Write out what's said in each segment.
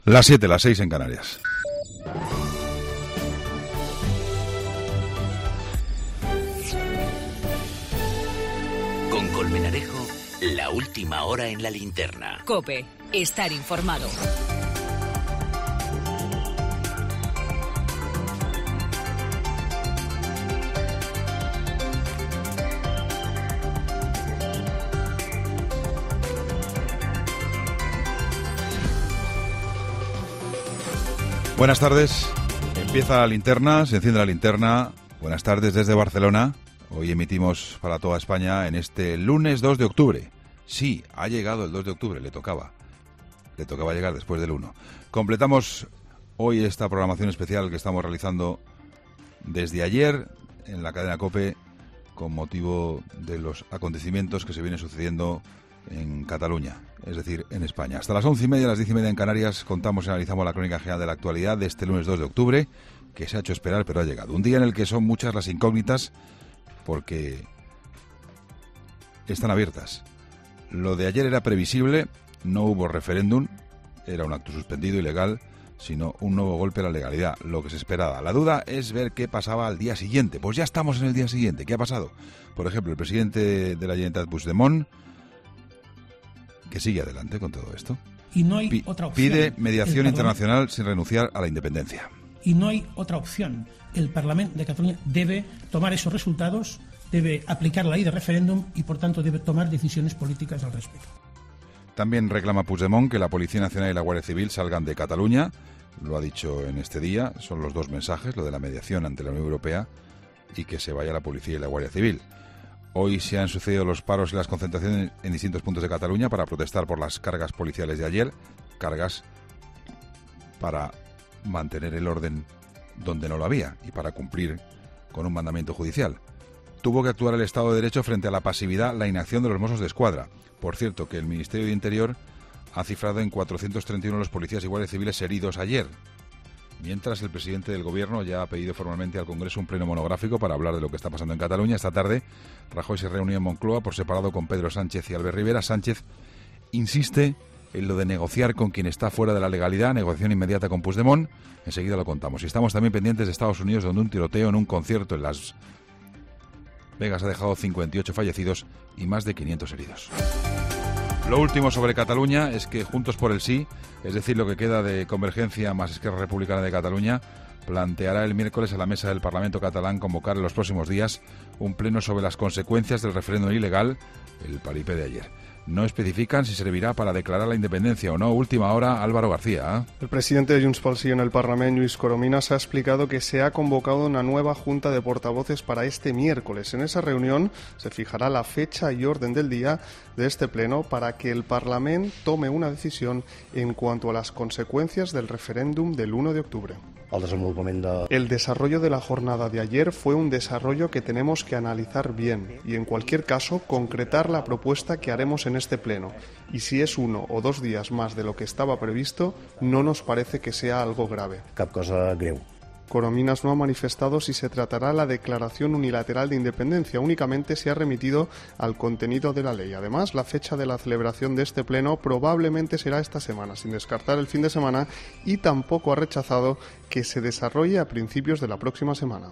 Las 7, las 6 en Canarias. Con Colmenarejo, la última hora en la linterna. COPE, estar informado. Buenas tardes, empieza la linterna, se enciende la linterna. Buenas tardes desde Barcelona. Hoy emitimos para toda España en este lunes 2 de octubre. Sí, ha llegado el 2 de octubre, le tocaba llegar después del 1. Completamos hoy esta programación especial que estamos realizando desde ayer en la cadena COPE con motivo de los acontecimientos que se vienen sucediendo en Cataluña, es decir, en España. Hasta las 11:30, las 10:30 en Canarias, contamos y analizamos la crónica general de la actualidad de este lunes 2 de octubre, que se ha hecho esperar, pero ha llegado. Un día en el que son muchas las incógnitas, porque están abiertas. Lo de ayer era previsible, no hubo referéndum, era un acto suspendido, ilegal, sino un nuevo golpe a la legalidad, lo que se esperaba. La duda es ver qué pasaba al día siguiente. Pues ya estamos en el día siguiente. ¿Qué ha pasado? Por ejemplo, el presidente de la Generalitat, Puigdemont, que sigue adelante con todo esto. Y no hay otra opción. Pide mediación internacional sin renunciar a la independencia. Y no hay otra opción. El Parlamento de Cataluña debe tomar esos resultados, debe aplicar la ley de referéndum y, por tanto, debe tomar decisiones políticas al respecto. También reclama Puigdemont que la Policía Nacional y la Guardia Civil salgan de Cataluña. Lo ha dicho en este día. Son los dos mensajes, lo de la mediación ante la Unión Europea y que se vaya la Policía y la Guardia Civil. Hoy se han sucedido los paros y las concentraciones en distintos puntos de Cataluña para protestar por las cargas policiales de ayer, cargas para mantener el orden donde no lo había y para cumplir con un mandamiento judicial. Tuvo que actuar el Estado de Derecho frente a la pasividad, la inacción de los Mossos de Escuadra. Por cierto, que el Ministerio de Interior ha cifrado en 431 los policías y guardias civiles heridos ayer. Mientras, el presidente del Gobierno ya ha pedido formalmente al Congreso un pleno monográfico para hablar de lo que está pasando en Cataluña. Esta tarde, Rajoy se reunió en Moncloa por separado con Pedro Sánchez y Albert Rivera. Sánchez insiste en lo de negociar con quien está fuera de la legalidad, negociación inmediata con Puigdemont. Enseguida lo contamos. Y estamos también pendientes de Estados Unidos, donde un tiroteo en un concierto en Las Vegas ha dejado 58 fallecidos y más de 500 heridos. Lo último sobre Cataluña es que Juntos por el Sí, es decir, lo que queda de Convergencia más Esquerra Republicana de Cataluña, planteará el miércoles a la mesa del Parlamento catalán convocar en los próximos días un pleno sobre las consecuencias del referéndum ilegal, el paripé de ayer. No especifican si servirá para declarar la independencia o no. Última hora, Álvaro García. El presidente de Junts pel Sí en el Parlamento, Lluís Corominas, ha explicado que se ha convocado una nueva junta de portavoces para este miércoles. En esa reunión se fijará la fecha y orden del día de este pleno para que el Parlamento tome una decisión en cuanto a las consecuencias del referéndum del 1 de octubre. El desarrollo de la jornada de ayer fue un desarrollo que tenemos que analizar bien y, en cualquier caso, concretar la propuesta que haremos en este pleno. Y si es 1 o 2 días más de lo que estaba previsto, no nos parece que sea algo grave. Cap cosa greu. Corominas no ha manifestado si se tratará la declaración unilateral de independencia, únicamente se ha remitido al contenido de la ley. Además, la fecha de la celebración de este pleno probablemente será esta semana, sin descartar el fin de semana, y tampoco ha rechazado que se desarrolle a principios de la próxima semana.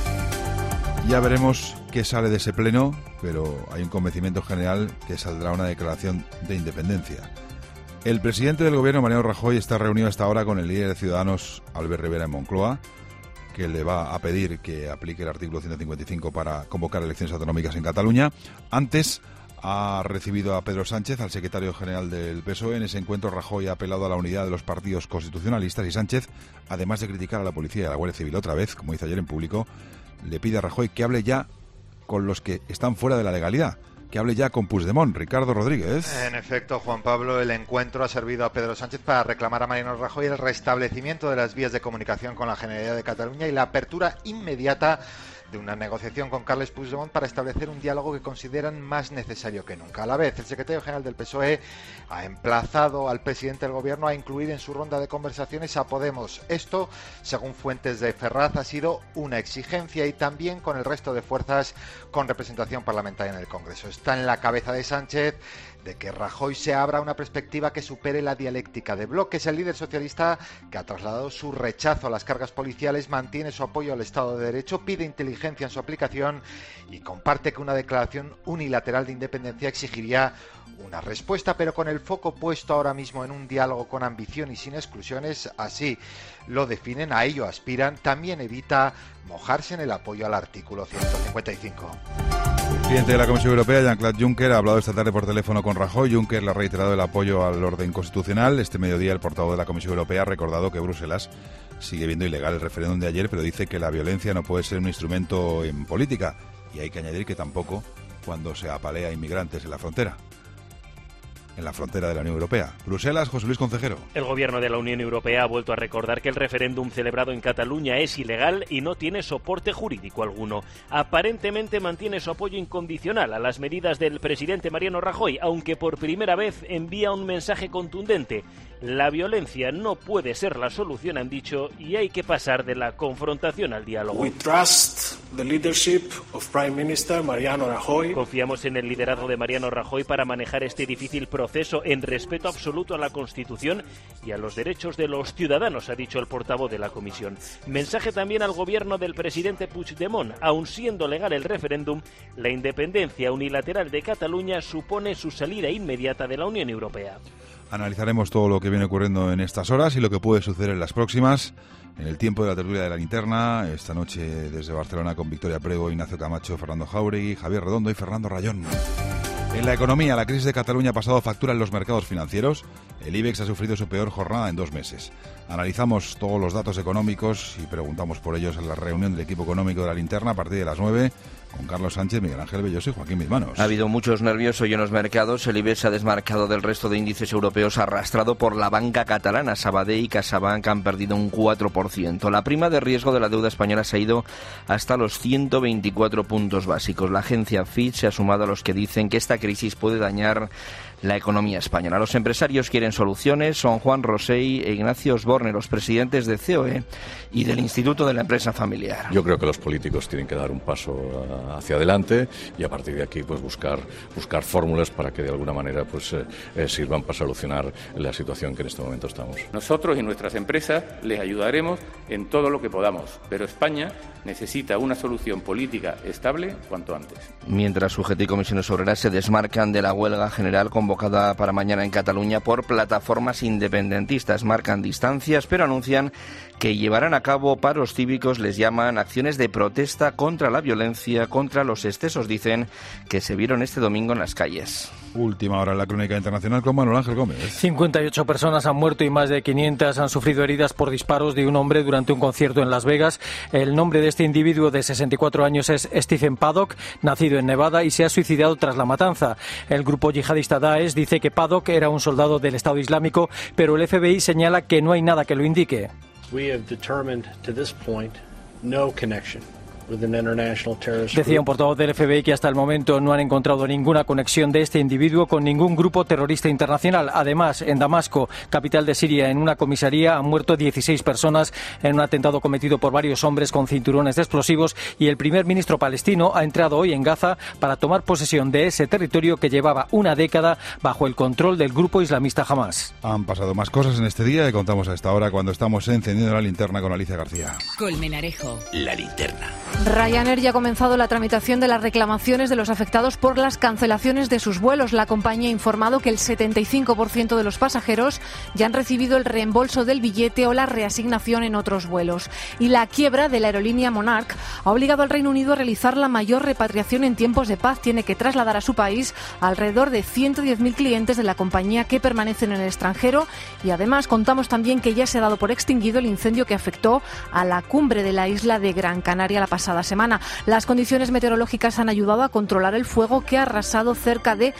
Ya veremos qué sale de ese pleno, pero hay un convencimiento general que saldrá una declaración de independencia. El presidente del Gobierno, Mariano Rajoy, está reunido hasta ahora con el líder de Ciudadanos, Albert Rivera, en Moncloa, que le va a pedir que aplique el artículo 155 para convocar elecciones autonómicas en Cataluña. Antes ha recibido a Pedro Sánchez, al secretario general del PSOE. En ese encuentro, Rajoy ha apelado a la unidad de los partidos constitucionalistas y Sánchez, además de criticar a la policía y a la Guardia Civil otra vez, como hizo ayer en público, le pide a Rajoy que hable ya con los que están fuera de la legalidad, que hable ya con Puigdemont. Ricardo Rodríguez. En efecto, Juan Pablo, el encuentro ha servido a Pedro Sánchez para reclamar a Mariano Rajoy el restablecimiento de las vías de comunicación con la Generalitat de Cataluña y la apertura inmediata de una negociación con Carles Puigdemont para establecer un diálogo que consideran más necesario que nunca. A la vez, el secretario general del PSOE ha emplazado al presidente del Gobierno a incluir en su ronda de conversaciones a Podemos. Esto, según fuentes de Ferraz, ha sido una exigencia y también con el resto de fuerzas con representación parlamentaria en el Congreso. Está en la cabeza de Sánchez de que Rajoy se abra una perspectiva que supere la dialéctica de bloques. El líder socialista, que ha trasladado su rechazo a las cargas policiales, mantiene su apoyo al Estado de Derecho, pide inteligencia en su aplicación y comparte que una declaración unilateral de independencia exigiría una respuesta, pero con el foco puesto ahora mismo en un diálogo con ambición y sin exclusiones. Así lo definen, a ello aspiran. También evita mojarse en el apoyo al artículo 155. El presidente de la Comisión Europea, Jean-Claude Juncker, ha hablado esta tarde por teléfono con Rajoy. Juncker le ha reiterado el apoyo al orden constitucional. Este mediodía el portavoz de la Comisión Europea ha recordado que Bruselas sigue viendo ilegal el referéndum de ayer, pero dice que la violencia no puede ser un instrumento en política. Y hay que añadir que tampoco cuando se apalea a inmigrantes en la frontera de la Unión Europea. Bruselas, José Luis Concejero. El gobierno de la Unión Europea ha vuelto a recordar que el referéndum celebrado en Cataluña es ilegal y no tiene soporte jurídico alguno. Aparentemente mantiene su apoyo incondicional a las medidas del presidente Mariano Rajoy, aunque por primera vez envía un mensaje contundente. La violencia no puede ser la solución, han dicho, y hay que pasar de la confrontación al diálogo. We trust the leadership of Prime Minister Mariano Rajoy. Confiamos en el liderazgo de Mariano Rajoy para manejar este difícil proceso en respeto absoluto a la Constitución y a los derechos de los ciudadanos, ha dicho el portavoz de la Comisión. Mensaje también al gobierno del presidente Puigdemont. Aun siendo legal el referéndum, la independencia unilateral de Cataluña supone su salida inmediata de la Unión Europea. Analizaremos todo lo que viene ocurriendo en estas horas y lo que puede suceder en las próximas. En el tiempo de la tertulia de la linterna, esta noche desde Barcelona con Victoria Prego, Ignacio Camacho, Fernando Jauregui, Javier Redondo y Fernando Rayón. En la economía, la crisis de Cataluña ha pasado factura en los mercados financieros. El IBEX ha sufrido su peor jornada en 2 meses. Analizamos todos los datos económicos y preguntamos por ellos en la reunión del equipo económico de la linterna a partir de las 9 con Carlos Sánchez, Miguel Ángel Belloso y Joaquín Mismanos. Ha habido muchos nervios hoy en los mercados. El IBEX se ha desmarcado del resto de índices europeos arrastrado por la banca catalana. Sabadell y CaixaBank han perdido un 4%. La prima de riesgo de la deuda española se ha ido hasta los 124 puntos básicos. La agencia Fitch se ha sumado a los que dicen que esta crisis puede dañar la economía española. Los empresarios quieren soluciones. Son Juan Rosell e Ignacio Osborne, los presidentes de COE y del Instituto de la Empresa Familiar. Yo creo que los políticos tienen que dar un paso hacia adelante y a partir de aquí pues buscar fórmulas para que de alguna manera pues sirvan para solucionar la situación que en este momento estamos. Nosotros y nuestras empresas les ayudaremos en todo lo que podamos, pero España necesita una solución política estable cuanto antes. Mientras UGT y Comisiones Obreras se desmarcan de la huelga general convocada para mañana en Cataluña por plataformas independentistas, marcan distancias, pero anuncian que llevarán a cabo paros cívicos, les llaman acciones de protesta contra la violencia, contra los excesos, dicen, que se vieron este domingo en las calles. Última hora en la crónica internacional con Manuel Ángel Gómez. 58 personas han muerto y más de 500 han sufrido heridas por disparos de un hombre durante un concierto en Las Vegas. El nombre de este individuo de 64 años es Stephen Paddock, nacido en Nevada y se ha suicidado tras la matanza. El grupo yihadista Daesh dice que Paddock era un soldado del Estado Islámico, pero el FBI señala que no hay nada que lo indique. We have determined to this point no connection. Decía un portavoz del FBI que hasta el momento no han encontrado ninguna conexión de este individuo con ningún grupo terrorista internacional. Además, en Damasco, capital de Siria, en una comisaría han muerto 16 personas en un atentado cometido por varios hombres con cinturones de explosivos y el primer ministro palestino ha entrado hoy en Gaza para tomar posesión de ese territorio que llevaba una década bajo el control del grupo islamista Hamas. Han pasado más cosas en este día y contamos a esta hora cuando estamos encendiendo la linterna con Alicia García. Colmenarejo. La linterna. Ryanair ya ha comenzado la tramitación de las reclamaciones de los afectados por las cancelaciones de sus vuelos. La compañía ha informado que el 75% de los pasajeros ya han recibido el reembolso del billete o la reasignación en otros vuelos. Y la quiebra de la aerolínea Monarch ha obligado al Reino Unido a realizar la mayor repatriación en tiempos de paz. Tiene que trasladar a su país alrededor de 110.000 clientes de la compañía que permanecen en el extranjero. Y además contamos también que ya se ha dado por extinguido el incendio que afectó a la cumbre de la isla de Gran Canaria la pasada semana. Las condiciones meteorológicas han ayudado a controlar el fuego que ha arrasado cerca de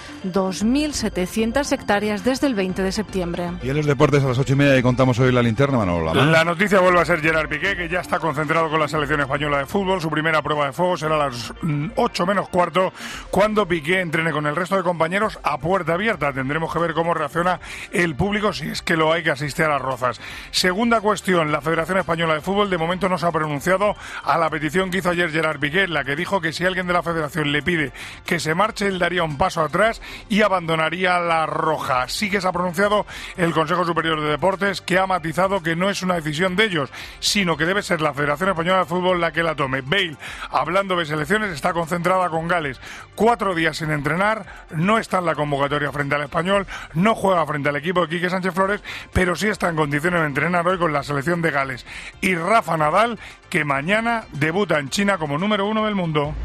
2.700 hectáreas desde el 20 de septiembre. Y en los deportes a las 8:30 y contamos hoy la linterna, Manolo Lama. La noticia vuelve a ser Gerard Piqué, que ya está concentrado con la selección española de fútbol. Su primera prueba de fuego será a las 8 menos cuarto, cuando Piqué entrene con el resto de compañeros a puerta abierta. Tendremos que ver cómo reacciona el público, si es que lo hay, que asiste a las Rozas. Segunda cuestión, la Federación Española de Fútbol de momento no se ha pronunciado a la petición que que hizo ayer Gerard Piqué, la que dijo que si alguien de la Federación le pide que se marche, él daría un paso atrás y abandonaría la roja. Sí que se ha pronunciado el Consejo Superior de Deportes, que ha matizado que no es una decisión de ellos, sino que debe ser la Federación Española de Fútbol la que la tome. Bale, hablando de selecciones, está concentrada con Gales. 4 días sin entrenar, no está en la convocatoria frente al Español, no juega frente al equipo de Quique Sánchez Flores, pero sí está en condiciones de entrenar hoy con la selección de Gales. Y Rafa Nadal, que mañana debuta en China como número 1 del mundo.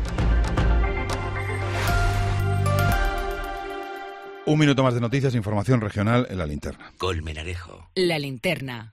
Un minuto más de noticias, información regional en La Linterna. Colmenarejo. La Linterna.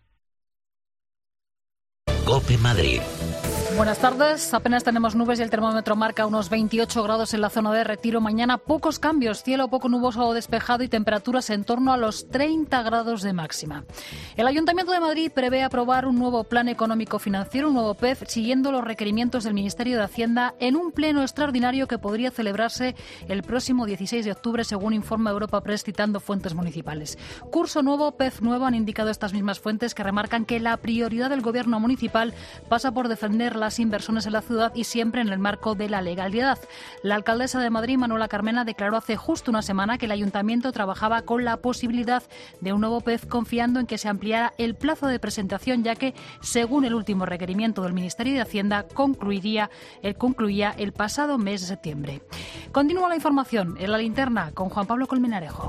COPE Madrid. Buenas tardes. Apenas tenemos nubes y el termómetro marca unos 28 grados en la zona de Retiro. Mañana pocos cambios, cielo poco nuboso o despejado y temperaturas en torno a los 30 grados de máxima. El Ayuntamiento de Madrid prevé aprobar un nuevo plan económico financiero, un nuevo PEF, siguiendo los requerimientos del Ministerio de Hacienda en un pleno extraordinario que podría celebrarse el próximo 16 de octubre, según informa Europa Press citando fuentes municipales. Curso nuevo, PEF nuevo, han indicado estas mismas fuentes que remarcan que la prioridad del Gobierno municipal pasa por defender las inversiones en la ciudad y siempre en el marco de la legalidad. La alcaldesa de Madrid, Manuela Carmena, declaró hace justo una semana que el ayuntamiento trabajaba con la posibilidad de un nuevo PEF, confiando en que se ampliara el plazo de presentación, ya que, según el último requerimiento del Ministerio de Hacienda, concluía el pasado mes de septiembre. Continúa la información en La Linterna con Juan Pablo Colmenarejo.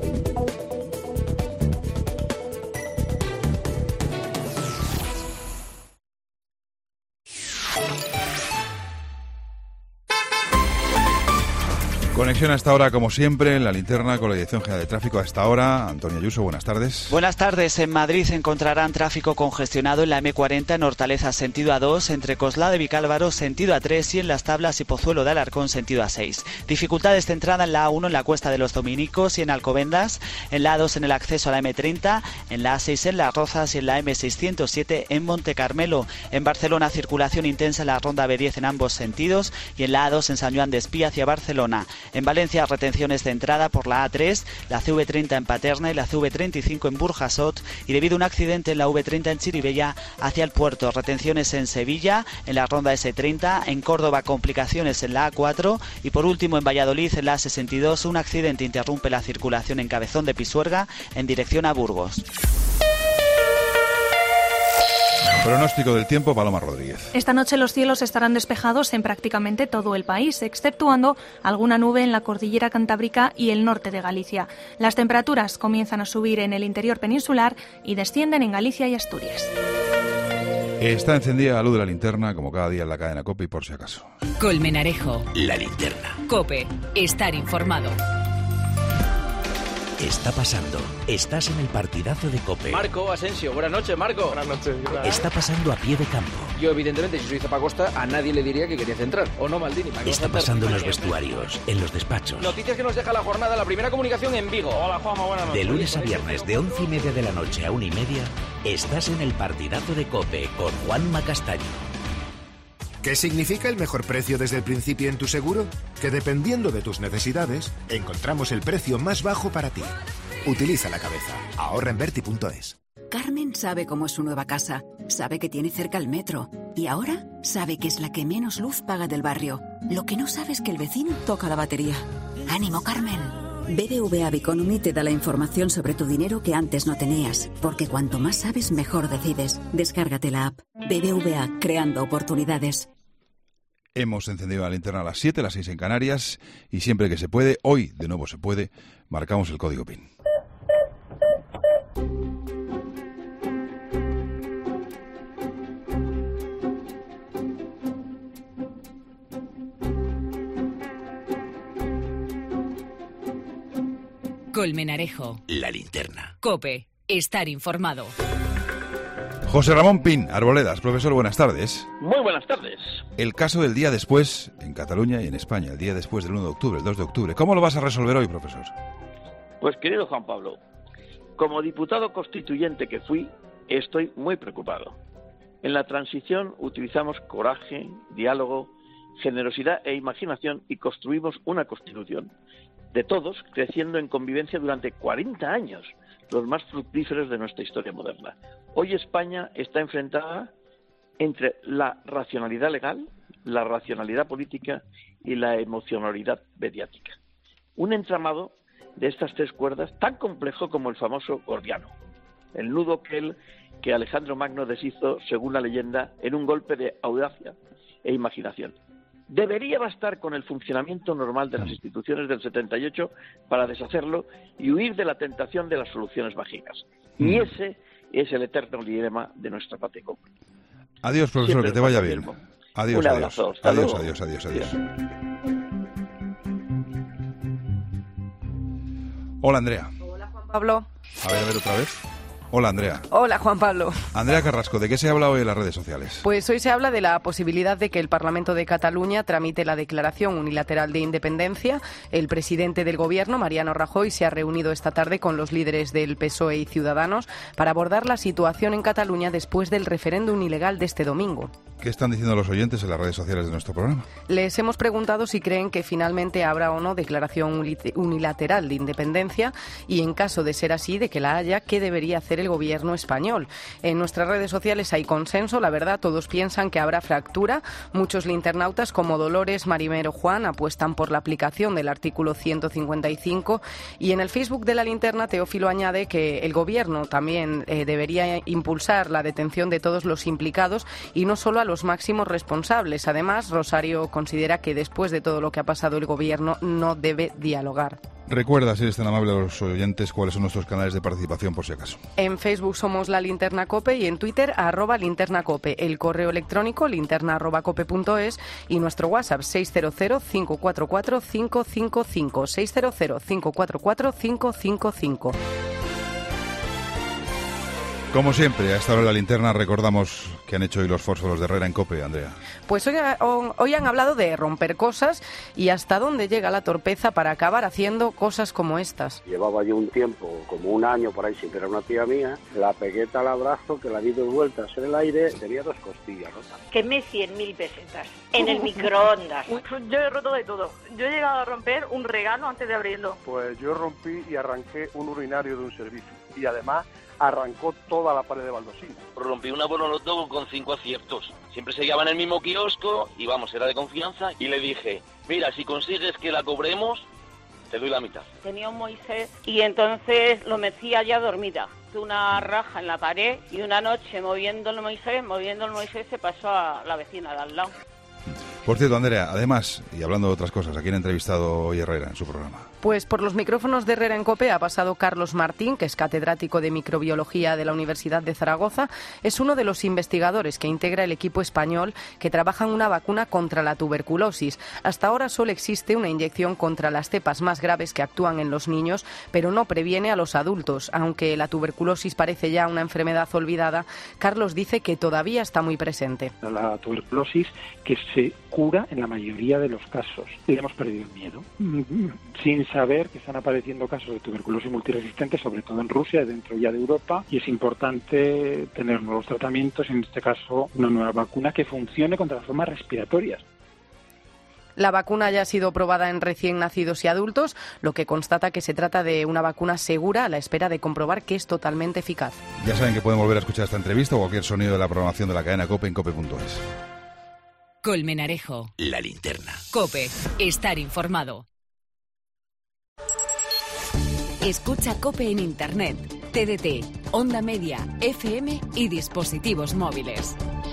Conexión a esta hora, como siempre, en La Linterna con la Dirección General de Tráfico. A esta hora, Antonio Ayuso, buenas tardes. Buenas tardes. En Madrid se encontrarán tráfico congestionado en la M40 en Hortaleza sentido A2, entre Coslada de Vicálvaro sentido A3 y en Las Tablas y Pozuelo de Alarcón sentido A6. Dificultades de entrada en la A1 en la Cuesta de los Dominicos y en Alcobendas, en la A2 en el acceso a la M30, en la A6 en Las Rozas y en la M607 en Monte Carmelo. En Barcelona, circulación intensa en la ronda B10 en ambos sentidos y en la A2 en San Joan de Espí hacia Barcelona. En Valencia, retenciones de entrada por la A3, la CV30 en Paterna y la CV35 en Burjasot, y debido a un accidente en la V30 en Chirivella hacia el puerto. Retenciones en Sevilla, en la ronda S30, en Córdoba complicaciones en la A4 y por último en Valladolid en la A62 un accidente interrumpe la circulación en Cabezón de Pisuerga en dirección a Burgos. Pronóstico del tiempo, Paloma Rodríguez. Esta noche los cielos estarán despejados en prácticamente todo el país, exceptuando alguna nube en la cordillera cantábrica y el norte de Galicia. Las temperaturas comienzan a subir en el interior peninsular y descienden en Galicia y Asturias. Está encendida la luz de La Linterna, como cada día en la cadena COPE, y por si acaso. Colmenarejo. La Linterna. COPE. Estar informado. Está pasando. Estás en el partidazo de COPE. Marco Asensio, buenas noches, Marco. Buenas noches. Está pasando a pie de campo. Yo, evidentemente, si soy Zapacosta, a nadie le diría que quería centrar. ¿O no, Maldini? Está pasando en los vestuarios, en los despachos. Noticias que nos deja la jornada, la primera comunicación en Vigo. Hola, Juanma, buenas noches. De lunes a viernes, de 11:30 de la noche a 1:30, estás en el partidazo de COPE con Juanma Castaño. ¿Qué significa el mejor precio desde el principio en tu seguro? Que dependiendo de tus necesidades, encontramos el precio más bajo para ti. Utiliza la cabeza. Ahorra en Berti.es. Carmen sabe cómo es su nueva casa, sabe que tiene cerca el metro y ahora sabe que es la que menos luz paga del barrio. Lo que no sabe es que el vecino toca la batería. ¡Ánimo, Carmen! BBVA Biconomy te da la información sobre tu dinero que antes no tenías, porque cuanto más sabes, mejor decides. Descárgate la app. BBVA, creando oportunidades. Hemos encendido La Linterna a las 7, las 6 en Canarias, y siempre que se puede, hoy de nuevo se puede, marcamos el código PIN. Colmenarejo. La Linterna. COPE. Estar informado. José Ramón Pin, Arboledas. Profesor, buenas tardes. Muy buenas tardes. El caso del día después, en Cataluña y en España, el día después del 1 de octubre, el 2 de octubre. ¿Cómo lo vas a resolver hoy, profesor? Pues, querido Juan Pablo, como diputado constituyente que fui, estoy muy preocupado. En la transición utilizamos coraje, diálogo, generosidad e imaginación y construimos una constitución de todos, creciendo en convivencia durante 40 años, los más fructíferos de nuestra historia moderna. Hoy España está enfrentada entre la racionalidad legal, la racionalidad política y la emocionalidad mediática. Un entramado de estas tres cuerdas tan complejo como el famoso Gordiano, el nudo que Alejandro Magno deshizo, según la leyenda, en un golpe de audacia e imaginación. Debería bastar con el funcionamiento normal de las instituciones del 78 para deshacerlo y huir de la tentación de las soluciones mágicas. Y ese es el eterno dilema de nuestra patria común. Adiós, profesor, que te vaya bien. Adiós, un abrazo. Adiós. Hola, Andrea. Hola, Juan Pablo. A ver otra vez. Hola, Andrea. Hola, Juan Pablo. Andrea Carrasco, ¿de qué se habla hoy en las redes sociales? Pues hoy se habla de la posibilidad de que el Parlamento de Cataluña tramite la declaración unilateral de independencia. El presidente del Gobierno, Mariano Rajoy, se ha reunido esta tarde con los líderes del PSOE y Ciudadanos para abordar la situación en Cataluña después del referéndum ilegal de este domingo. ¿Qué están diciendo los oyentes en las redes sociales de nuestro programa? Les hemos preguntado si creen que finalmente habrá o no declaración unilateral de independencia y, en caso de ser así, de que la haya, ¿qué debería hacer el Gobierno español? En nuestras redes sociales hay consenso, la verdad, todos piensan que habrá fractura. Muchos linternautas como Dolores, Marimero, Juan apuestan por la aplicación del artículo 155 y en el Facebook de la Linterna Teófilo añade que el Gobierno también debería impulsar la detención de todos los implicados y no solo a los máximos responsables. Además, Rosario considera que después de todo lo que ha pasado el Gobierno no debe dialogar. Recuerda, si eres tan amable, a los oyentes cuáles son nuestros canales de participación por si acaso. En Facebook somos La Linterna COPE y en Twitter @linternacope, el correo electrónico linterna@cope.es y nuestro WhatsApp 600-544-555, 600-544-555. Como siempre, a esta hora de La Linterna recordamos que han hecho hoy los fósforos de Herrera en COPE, Andrea. Pues hoy han hablado de romper cosas y hasta dónde llega la torpeza para acabar haciendo cosas como estas. Llevaba yo un tiempo, como un año por ahí, sin ver a una tía mía, la pegué tal abrazo que la di 2 vueltas en el aire, tenía 2 costillas rotas. Quemé 100.000 pesetas en el microondas. Yo he roto de todo. Yo he llegado a romper un regalo antes de abrirlo. Pues yo rompí y arranqué un urinario de un servicio y además arrancó toda la pared de baldosina. Rompí una Bonoloto con 5 aciertos. Siempre se llevaba en el mismo kiosco y vamos, era de confianza. Y le dije, mira, si consigues que la cobremos, te doy la mitad. Tenía un Moisés y entonces lo mecía ya dormida. Una raja en la pared y una noche moviendo el Moisés se pasó a la vecina de al lado. Por cierto, Andrea, además, y hablando de otras cosas, ¿a quién ha entrevistado hoy Herrera en su programa? Pues por los micrófonos de Herrera en COPE ha pasado Carlos Martín, que es catedrático de microbiología de la Universidad de Zaragoza. Es uno de los investigadores que integra el equipo español que trabaja en una vacuna contra la tuberculosis. Hasta ahora solo existe una inyección contra las cepas más graves que actúan en los niños, pero no previene a los adultos. Aunque la tuberculosis parece ya una enfermedad olvidada, Carlos dice que todavía está muy presente. La tuberculosis que se cura en la mayoría de los casos. Y hemos perdido el miedo. Sin saber que están apareciendo casos de tuberculosis multiresistente, sobre todo en Rusia, dentro ya de Europa, y es importante tener nuevos tratamientos, en este caso una nueva vacuna que funcione contra las formas respiratorias. La vacuna ya ha sido probada en recién nacidos y adultos, lo que constata que se trata de una vacuna segura a la espera de comprobar que es totalmente eficaz. Ya saben que pueden volver a escuchar esta entrevista o cualquier sonido de la programación de la cadena COPE en cope.es. Colmenarejo. La Linterna. COPE. Estar informado. Escucha COPE en Internet, TDT, Onda Media, FM y dispositivos móviles.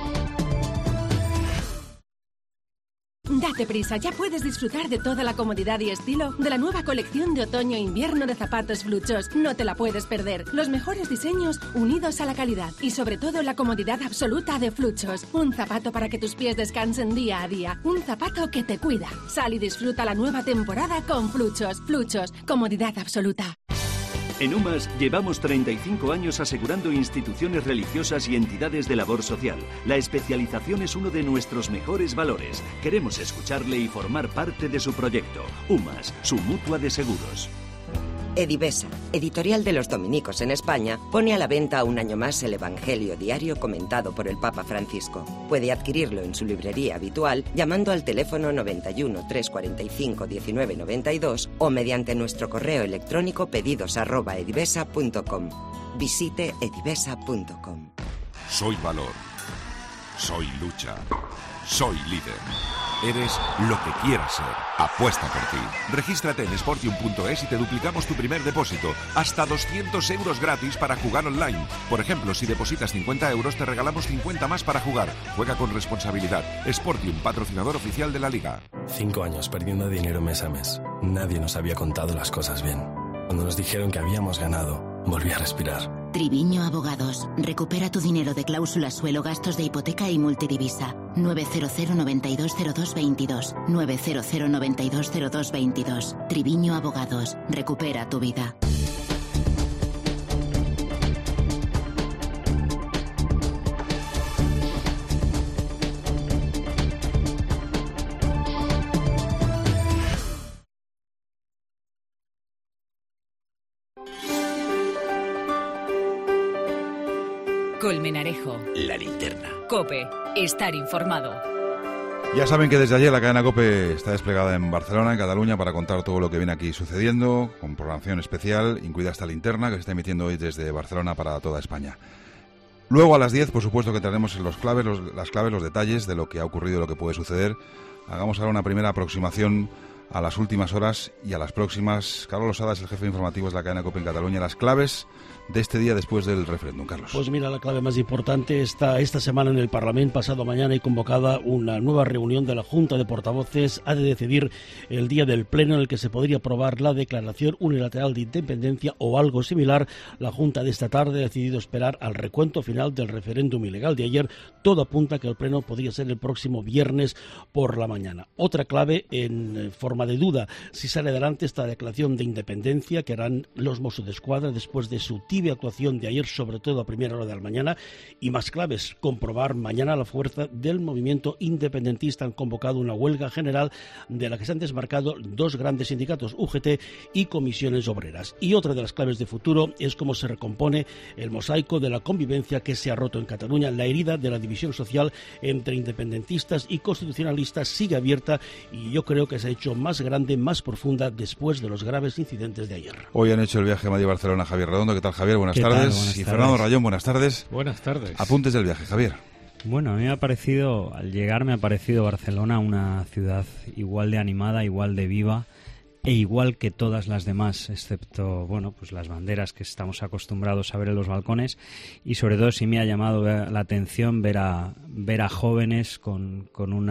Date prisa, ya puedes disfrutar de toda la comodidad y estilo de la nueva colección de otoño-invierno de zapatos Fluchos. No te la puedes perder. Los mejores diseños unidos a la calidad y sobre todo la comodidad absoluta de Fluchos. Un zapato para que tus pies descansen día a día. Un zapato que te cuida. Sal y disfruta la nueva temporada con Fluchos. Fluchos, comodidad absoluta. En UMAS llevamos 35 años asegurando instituciones religiosas y entidades de labor social. La especialización es uno de nuestros mejores valores. Queremos escucharle y formar parte de su proyecto. UMAS, su mutua de seguros. Edivesa, editorial de los dominicos en España, pone a la venta un año más el Evangelio diario comentado por el Papa Francisco. Puede adquirirlo en su librería habitual llamando al teléfono 91 345 1992 o mediante nuestro correo electrónico pedidos@edivesa.com. Visite edivesa.com. Soy valor. Soy lucha. Soy líder. Eres lo que quieras ser. Apuesta por ti. Regístrate en Sportium.es y te duplicamos tu primer depósito. Hasta 200 euros gratis para jugar online. Por ejemplo, si depositas 50 euros, te regalamos 50 más para jugar. Juega con responsabilidad. Sportium, patrocinador oficial de la Liga. 5 años perdiendo dinero mes a mes. Nadie nos había contado las cosas bien. Cuando nos dijeron que habíamos ganado, volví a respirar. Triviño Abogados. Recupera tu dinero de cláusula suelo, gastos de hipoteca y multidivisa. 900 9202 22. 900 9202 22. Triviño Abogados. Recupera tu vida. Colmenarejo. La linterna. COPE. Estar informado. Ya saben que desde ayer la cadena COPE está desplegada en Barcelona, en Cataluña, para contar todo lo que viene aquí sucediendo, con programación especial, incluida esta linterna que se está emitiendo hoy desde Barcelona para toda España. Luego a las 10, por supuesto, que traeremos las claves, los detalles de lo que ha ocurrido y lo que puede suceder. Hagamos ahora una primera aproximación a las últimas horas y a las próximas. Carlos Losada es el jefe de informativos de la cadena COPE en Cataluña. Las claves de este día después del referéndum, Carlos. Pues mira, la clave más importante está esta semana en el Parlamento. Pasado mañana hay convocada una nueva reunión de la Junta de Portavoces. Ha de decidir el día del pleno en el que se podría aprobar la declaración unilateral de independencia o algo similar. La Junta de esta tarde ha decidido esperar al recuento final del referéndum ilegal de ayer. Todo apunta a que el pleno podría ser el próximo viernes por la mañana. Otra clave en forma de duda: si sale adelante esta declaración de independencia que harán los Mossos d'Esquadra después de su tibia actuación de ayer, sobre todo a primera hora de la mañana. Y más claves: comprobar mañana la fuerza del movimiento independentista. Han convocado una huelga general de la que se han desmarcado dos grandes sindicatos, UGT y Comisiones Obreras. Y otra de las claves de futuro es cómo se recompone el mosaico de la convivencia que se ha roto en Cataluña. La herida de la división social entre independentistas y constitucionalistas sigue abierta y yo creo que se ha hecho más grande, más profunda después de los graves incidentes de ayer. Hoy han hecho el viaje Madrid-Barcelona Javier Redondo. ¿Qué tal, Javier? Buenas tardes. Buenas y tardes. Fernando Rayón, buenas tardes. Buenas tardes. Apuntes del viaje, Javier. Bueno, a mí al llegar me ha parecido Barcelona una ciudad igual de animada, igual de viva e igual que todas las demás, excepto, bueno, pues las banderas que estamos acostumbrados a ver en los balcones. Y sobre todo sí me ha llamado la atención ver a jóvenes con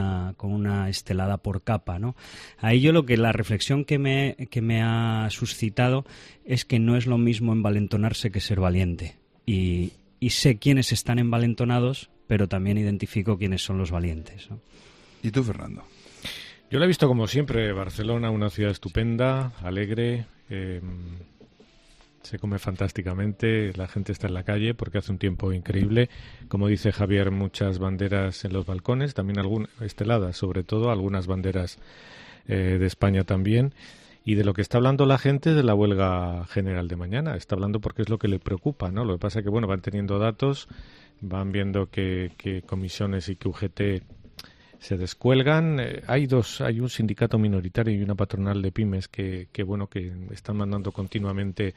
una estelada por capa, ¿no? Ahí yo la reflexión que me ha suscitado es que no es lo mismo envalentonarse que ser valiente. Y sé quiénes están envalentonados, pero también identifico quiénes son los valientes, ¿no? ¿Y tú, Fernando? Yo la he visto como siempre, Barcelona, una ciudad estupenda, alegre, se come fantásticamente, la gente está en la calle porque hace un tiempo increíble. Como dice Javier, muchas banderas en los balcones, también algunas esteladas, sobre todo algunas banderas de España también. Y de lo que está hablando la gente de la huelga general de mañana, está hablando porque es lo que le preocupa, ¿no? Lo que pasa es que, bueno, van teniendo datos, van viendo que comisiones y que UGT se descuelgan. Hay un sindicato minoritario y una patronal de pymes que están mandando continuamente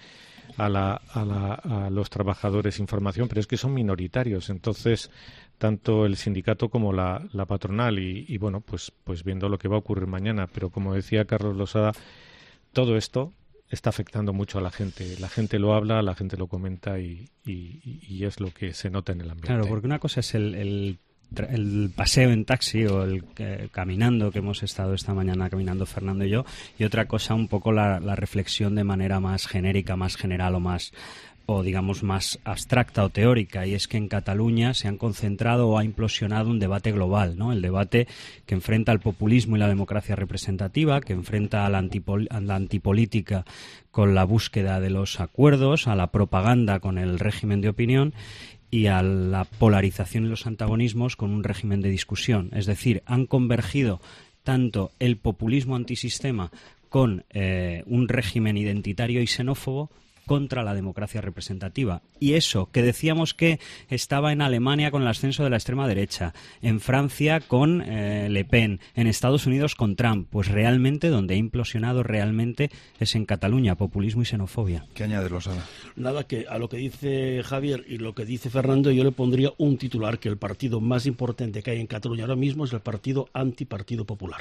a los trabajadores información, pero es que son minoritarios. Entonces, tanto el sindicato como la patronal y bueno, pues viendo lo que va a ocurrir mañana. Pero como decía Carlos Losada, todo esto está afectando mucho a la gente. La gente lo habla, la gente lo comenta y es lo que se nota en el ambiente. Claro, porque una cosa es el paseo en taxi o el caminando que hemos estado esta mañana caminando Fernando y yo, y otra cosa un poco la reflexión de manera más genérica, más general o digamos más abstracta o teórica, y es que en Cataluña se han concentrado o ha implosionado un debate global, ¿no? El debate que enfrenta al populismo y la democracia representativa, que enfrenta a la antipolítica con la búsqueda de los acuerdos, a la propaganda con el régimen de opinión y a la polarización y los antagonismos con un régimen de discusión. Es decir, han convergido tanto el populismo antisistema con un régimen identitario y xenófobo contra la democracia representativa. Y eso, que decíamos que estaba en Alemania con el ascenso de la extrema derecha, en Francia con Le Pen, en Estados Unidos con Trump, pues realmente donde ha implosionado realmente es en Cataluña, populismo y xenofobia. ¿Qué añades, Losada? Nada, que a lo que dice Javier y lo que dice Fernando, yo le pondría un titular, que el partido más importante que hay en Cataluña ahora mismo es el partido Antipartido Popular.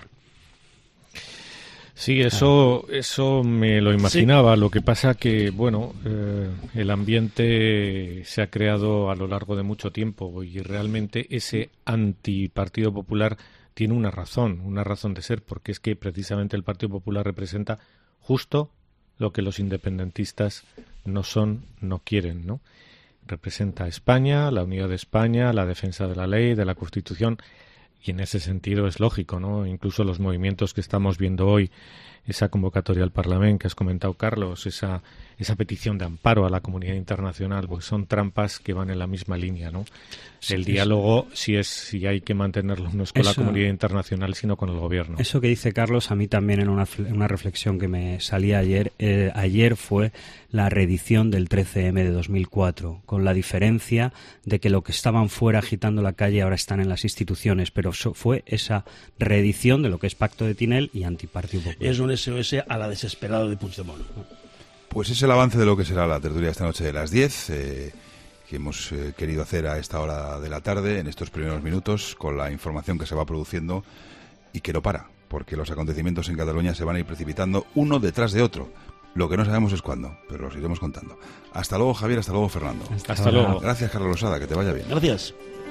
Sí, eso me lo imaginaba. Sí. Lo que pasa que, bueno, el ambiente se ha creado a lo largo de mucho tiempo y realmente ese antipartido popular tiene una razón de ser, porque es que precisamente el Partido Popular representa justo lo que los independentistas no quieren, ¿no? Representa a España, la unidad de España, la defensa de la ley, de la Constitución. Y en ese sentido es lógico, ¿no? Incluso los movimientos que estamos viendo hoy, esa convocatoria al Parlamento que has comentado, Carlos, esa petición de amparo a la comunidad internacional, pues son trampas que van en la misma línea, ¿no? Sí, el diálogo si hay que mantenerlo no es con la comunidad internacional, sino con el gobierno. Eso que dice Carlos, a mí también en una reflexión que me salía ayer, ayer fue la reedición del 13M de 2004, con la diferencia de que lo que estaban fuera agitando la calle ahora están en las instituciones, pero fue esa reedición de lo que es Pacto de Tinel y Antipartido Popular. Es un SOS a la desesperada de Puigdemont. Pues es el avance de lo que será la tertulia esta noche de las 10, que hemos querido hacer a esta hora de la tarde, en estos primeros minutos, con la información que se va produciendo y que no para, porque los acontecimientos en Cataluña se van a ir precipitando uno detrás de otro. Lo que no sabemos es cuándo, pero los iremos contando. Hasta luego, Javier, hasta luego, Fernando. Hasta luego. Gracias, Carlos Losada, que te vaya bien. Gracias.